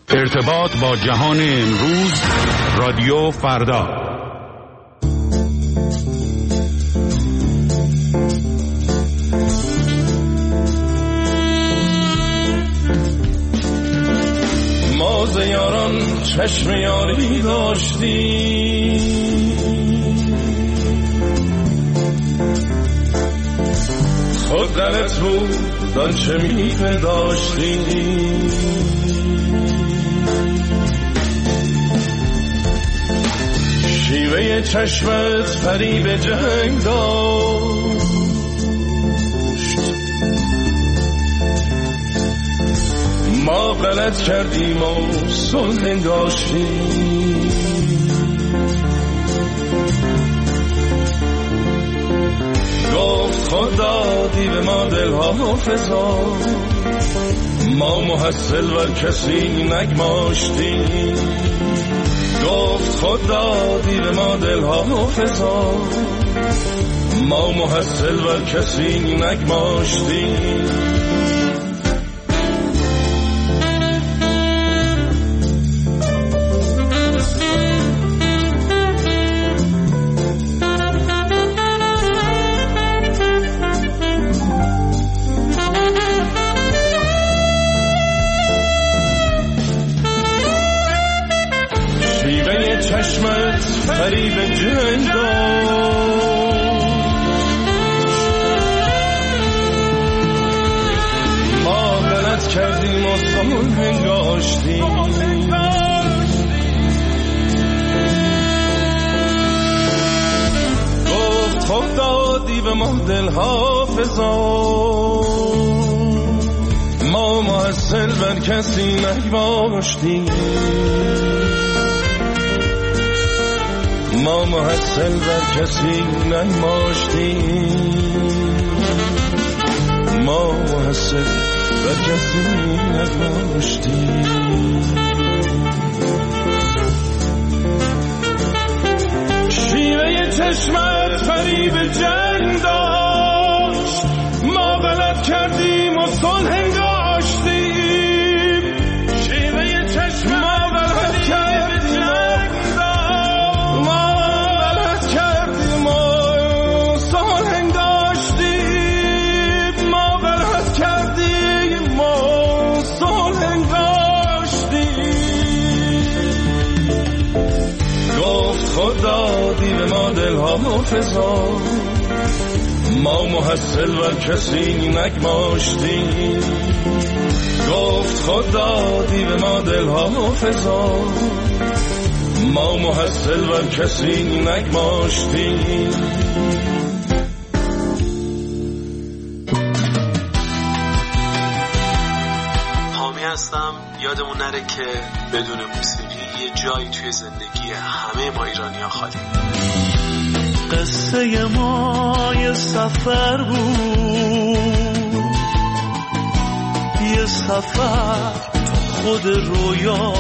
ارتباط با جهان امروز، رادیو فردا. ما ز یاران چشم یاری داشتیم، خود دلت بود آنچه می‌پنداشتیم. شیوه چشمت فریب جنگ داشت، ما غلط کردیم و صلح انگاشتیم. گفت خود دادی به ما دلها فضا، ما محصل و کسی نگماشتیم. گفت خود دادی به ما دلها فضا، ما محصل و کسی نگماشتیم. چشمت فریب جنگ داشت، ما غلط کردیم و صلح انگاشتیم. گفت خود دادی به ما دلها فضا، ما محصل بر کسی نگماشتیم. ما محصل بر کسی نگماشتیم، ما محصل بر کسی نگماشتیم. شیوه چشمت فریب جنگ داشت، ما غلط کردیم و صلح انگاشتیم. شیوه چشمت غلط کردیم دادی به ما دلها فضا، ما محصل و کسی نگماشتیم. گفت خود دادی به ما دلها فضا، ما محصل و کسی نگماشتیم. حامی هستم. یادمون نره که بدون موسیقی یه جایی توی زندگی همه ما ایرانی‌ها خالی. قصه ما یه سفر بود، یه سفر خود رویا.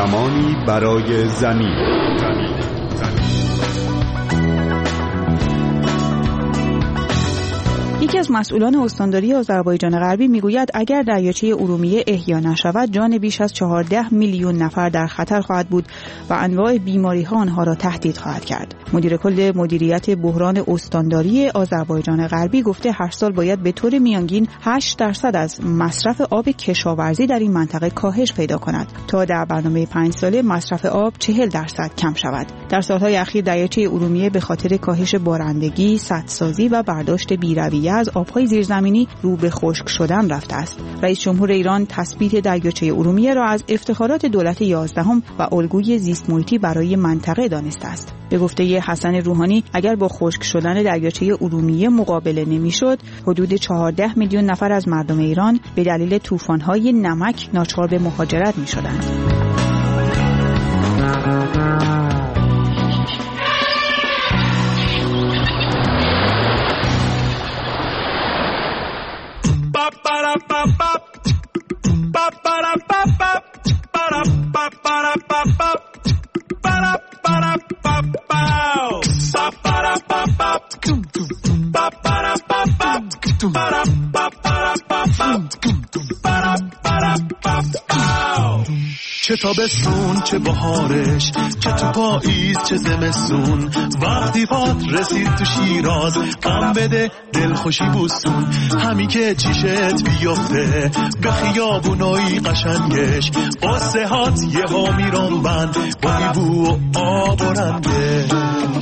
زمانی برای زمین. یکی از مسئولان استانداری آذربایجان غربی میگوید اگر دریاچه ارومیه احیا نشود جان بیش از 14 میلیون نفر در خطر خواهد بود و انواع بیماری‌ها آنها را تهدید خواهد کرد. مدیر کل مدیریت بحران استانداری آذربایجان غربی گفته هر سال باید به طور میانگین 8% از مصرف آب کشاورزی در این منطقه کاهش پیدا کند تا در برنامه 5 ساله مصرف آب 40% کم شود. در سالهای اخیر دریاچه ارومیه به خاطر کاهش بارندگی، سدسازی و برداشت بی‌رویه از آبهای زیرزمینی رو به خشک شدن رفته است. رئیس جمهور ایران تثبیت دریاچه ارومیه را از افتخارات دولت 11 و الگوی زیست محیطی برای منطقه دانسته است. به گفته حسن روحانی اگر با خشک شدن دریاچه ارومیه مقابله نمی‌شد، حدود 14 میلیون نفر از مردم ایران به دلیل طوفان‌های نمک ناچار به مهاجرت می‌شدند. چه تابستون چه بهارش، چه تو پاییز چه زمستون، وقتی پات رسید تو شیراز غم بده دلخوشی بوستون، همی که چیشت بیفته به خیابونای قشنگش، قصه هات یه ها میرون بند با بو و آب و رنگش.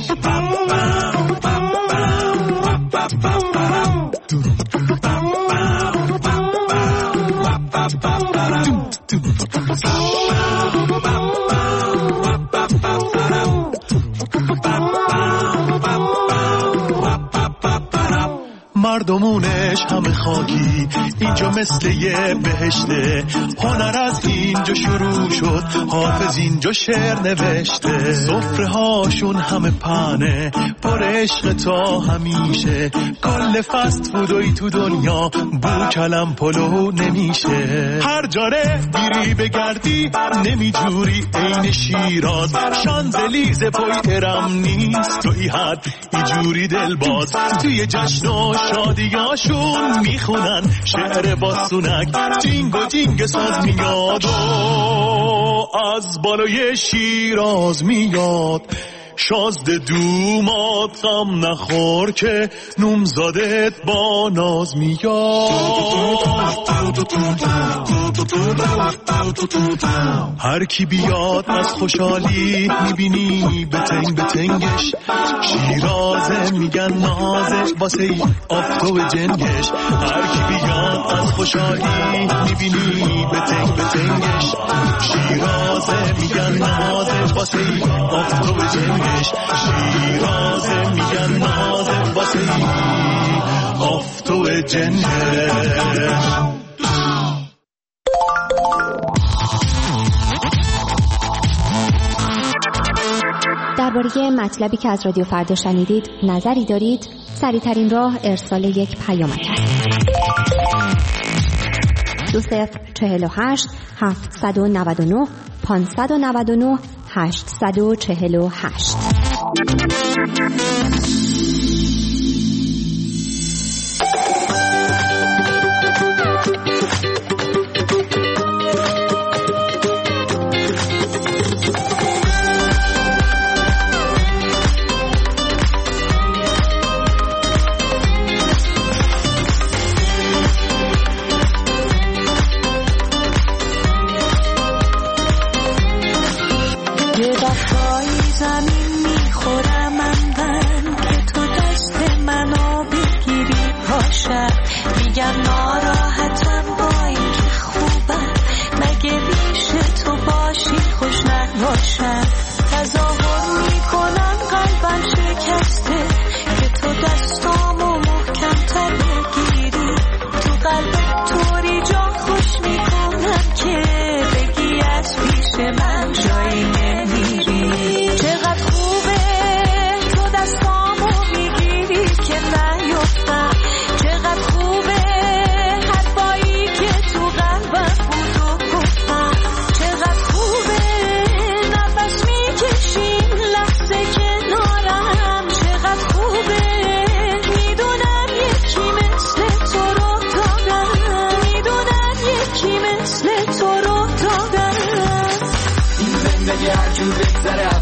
مردمونش همه خاکی، اینجا مثل یه بهشته، هنر از اینجا شروع شد، حافظ اینجا شعر نوشته، سفره هاشون همه پنه پر عشق تا همیشه، کل فست فودوی تو دنیا بو کلم پلو نمیشه، هر جاره بیری بگردی نمیجوری عین شیراز، شانزلیزه پای ارم نیست توی حد ایجوری دلباز، توی جشن و شادیاشون میخونن شعر باسونک، جینگ و جینگ ساز میاد و از بالای شیراز میاد، شازده دومات غم نخور که نومزادت با ناز میاد، هر کی بیاد از خوشحالی میبینی بتنگ بتنگش، شیرازه میگن نازه واسه ای آفتو جنگش، هر کی بیاد از خوشحالی میبینی بتنگ بتنگش، شیرازه میگن نازه واسه ای آفتو جنگش، شیرازه میگن نازه واسه ای آفتو جنگش. درباره مطلبی که از رادیو فردا شنیدید نظری دارید؟ سریع‌ترین راه ارسال یک پیامک است. 2048 799 599 848.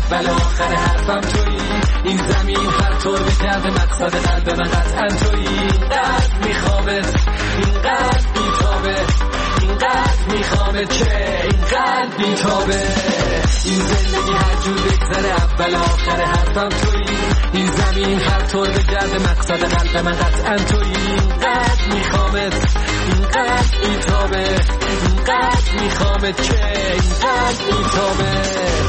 اول آخر حرفم تویی، این زمین هر طور بکرده مقصد قلب من قطعا تویی. اینقدر میخوامت، اینقدر بیتابه، اینقدر میخوامت که اینقدر بیتابه. این زندگی هر جور بگذره اول آخر حرفم تویی، این زمین هر طور بگرده مقصد قلب من قطعا تویی. اینقدر میخوامت، اینقدر بیتابه، اینقدر میخوامت که اینقدر بیتابه.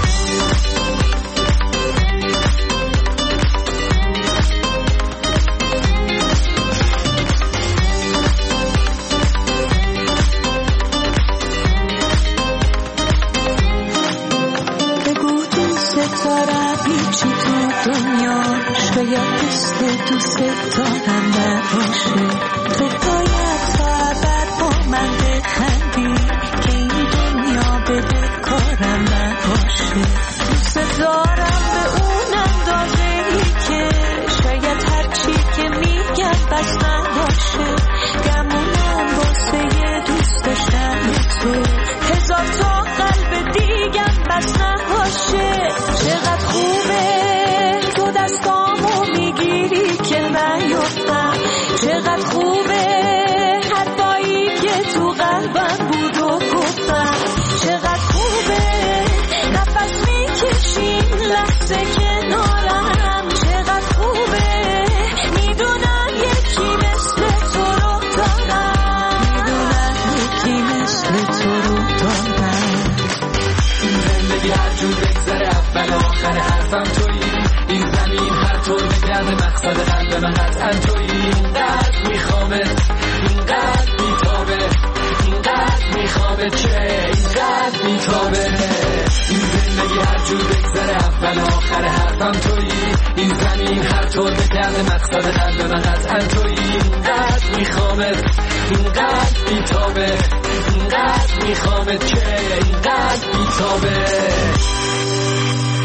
هیچی تو دنیا شاید مثل دوست دارم نباشه. تو باید فقط با من بخندی که این دنیا به کارم نباشه. دوست دارم به اون اندازه‌ای که شاید هرچی که میگم بس نباشه. گمونم واسه دوست داشتن تو هزار تا قلب دیگم بس نباشه. چقدر خوبه تو دستامو میگیری که نیفتم، چقدر خوبه حرفایی که تو قلبم بود و گفتم، چقدر خوبه نفس میکشیم لحظه کنارم، چقدر خوبه میدونم یکی مثل تو رو دارم، میدونم یکی مثل تو رو دارم. این زندگی هر جور بگذره اول آخر حرفم تویی، این زمین هر طور بگرده مقصد قلب من قطعا تویی. اینقدر میخوامت، اینقدر بیتابه، اینقدر میخوامت که اینقدر بیتابه. این زندگی هر جور بگذره اول آخر حرفم تویی، این زمین هر طور بگرده مقصد قلب من قطعا تویی. اینقدر میخوامت، اینقدر بیتابه، اینقدر میخوامت که اینقدر بیتابه.